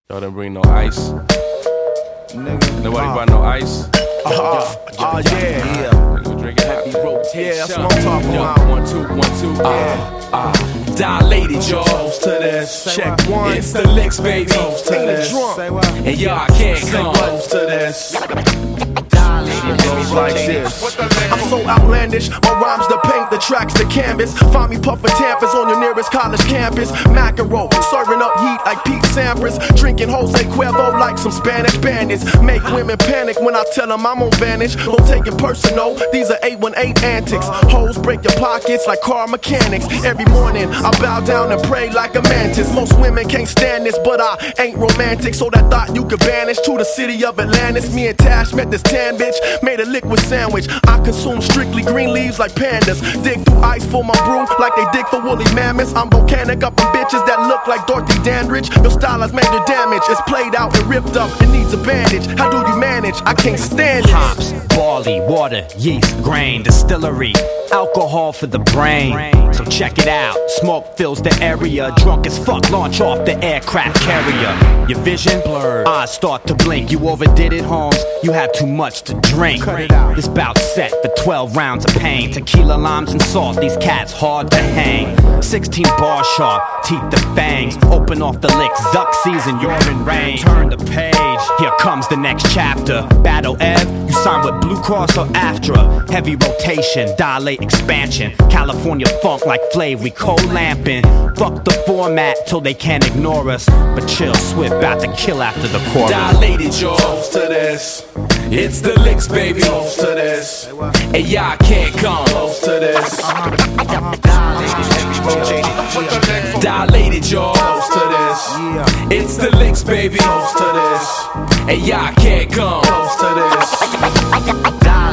Y'all didn't bring no ice. Nigga, nobody brought no ice. Yeah. Nigga, drink it happy rotation. Yeah, that's what I'm talking about. 1, 2, 1, 2. Dilated, y'all. Toast to this. Check one. It's the licks, baby. Toast to this. Say what? And y'all can't come. Toast to this. It goes like this. I'm so outlandish, my rhymes to paint, the tracks to canvas. Find me puffin' tampers on your nearest college campus. Macaro, serving up heat like Pete Sampras. Drinking Jose Cuervo like some Spanish bandits. Make women panic when I tell them I'm on vanish. Don't take it personal, these are 818 antics. Hoes break your pockets like car mechanics. Every morning I bow down and pray like a mantis. Most women can't stand this, but I ain't romantic, so that thought you could banish to the city of Atlantis. Me and Tash met this tan bitch, made a liquid sandwich. I consume strictly green leaves like pandas. Dig through ice for my brew like they dig for woolly mammoths. I'm volcanic up in bitches that look like Dorothy Dandridge. Your style has major damage. It's played out and ripped up. It needs a bandage. How do you manage? I can't stand it. Hops, barley, water, yeast, grain, distillery, alcohol for the brain. So check it out. Smoke fills the area. Drunk as fuck, launch off the aircraft carrier. Your vision blurred. Eyes start to blink. You overdid it, Holmes. You had too much to drink. This bout set for 12 rounds of pain. Tequila, limes, and salt. These cats hard to hang. 16 bars sharp, teeth the fangs. Open off the licks, Zuck season, you're in rain. Turn the page, here comes the next chapter. Battle Ev, you sign with Blue Cross or Aftra. Heavy rotation, dilate expansion. California funk like Flav, we cold lamping. Fuck the format till they can't ignore us. But chill, Swift, bout to kill after the chorus. Dilated, y'all. Toast to this. It's the licks, baby. Toast to this. And y'all can't come. Toast to this. Dilated, y'all. Toast to this. It's the licks, baby. Toast to this. And y'all can't come. Toast to this.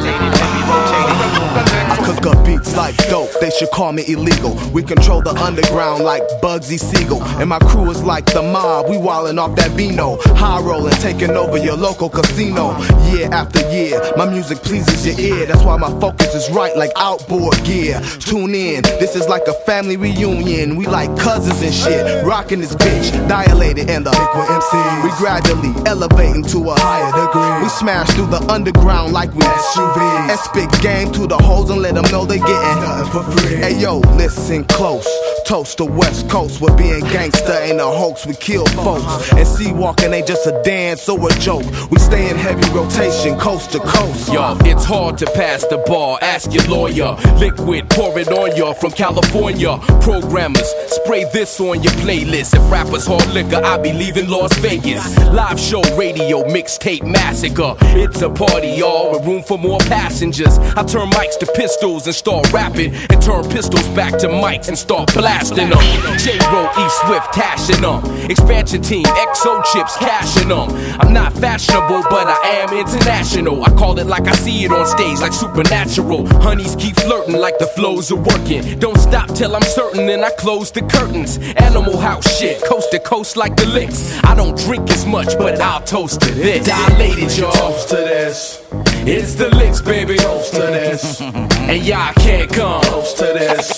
I cook up beats like dope, they should call me illegal. We control the underground like Bugsy Siegel. And my crew is like the mob, we wildin' off that vino. High rollin', taking over your local casino. Year after year, my music pleases your ear. That's why my focus is right like outboard gear. Tune in, this is like a family reunion. We like cousins and shit, rockin' this bitch. Dilated and the liquid MC. We gradually elevating to a higher degree. We smash through the underground like we SUVs. And spit game to the hoes and let them know they getting nothing for free. Hey yo, listen close. Toast the West Coast, where being gangster ain't a hoax, we kill folks. And C-walking ain't just a dance or a joke. We stay in heavy rotation, coast to coast. Yo, it's hard to pass the bar, ask your lawyer. Liquid, pour it on ya from California. Programmers, spray this on your playlist. If rappers hard liquor, I be leaving Las Vegas. Live show, radio, mixtape, massacre. It's a party, y'all, with room for more passengers. I turn mics to pistols and start rapping. And turn pistols back to mics and start blasting them. J-Ro, E-Swift, tashing them. Expansion team, XO chips, cashing them. I'm not fashionable, but I am international. I call it like I see it on stage, like supernatural. Honeys keep flirting like the flows are working. Don't stop till I'm certain, and I close the curtains. Animal house shit, coast to coast like the licks. I don't drink as much, but I'll toast to this. Dilated, y'all. Toast to this. It's the licks, baby. Toast to this. And y'all can't come. Toast to this.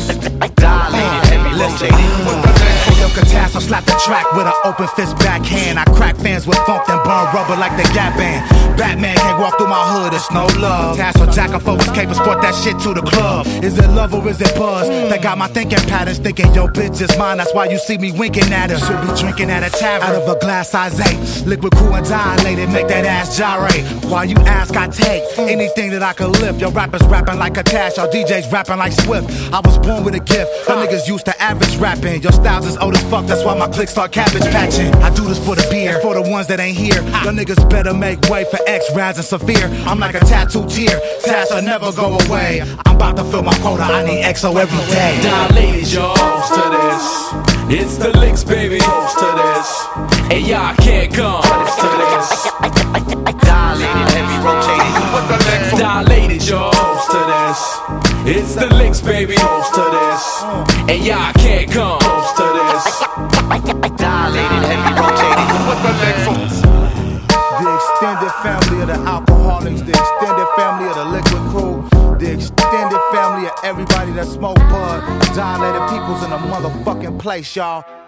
Yo, Catas, I'll slap the track with an open fist backhand. I crack fans with funk and burn rubber like the Gap Band. Batman can't walk through my hood, it's no love. Task for Jack and focus cape and sport that shit to the club. Is it love or is it buzz? That got my thinking patterns, thinking yo bitch is mine. That's why you see me winking at her. Should be drinking at a tavern out of a glass size 8. Liquid cool and dilated, make that ass gyrate. While you ask, I take anything that I could lift. Your rappers rapping like a Tash, your DJs rapping like Swift. I was born with a gift. Y'all niggas used to average rapping. Your styles is old as fuck, that's why my clicks start cabbage patching. I do this for the beer, for the ones that ain't here. Y'all niggas better make way for X, Raz, and Severe. I'm like a tattoo tear, tasks will never go away. I'm about to fill my quota, I need XO every day. Dilated, y'all. Toast to this. It's the licks, baby. Toast to this. And y'all can't come. Toast to this. Dilated, heavy rotating. Dilated, y'all. Toast to this. It's the licks, baby. Toast to this. And y'all can't come. Toast to this. Dilated, heavy rotating. The extended family of the alcoholics, the extended family of the liquid crew, the extended family of everybody that smoke bud. Dilated people's in a motherfucking place, y'all.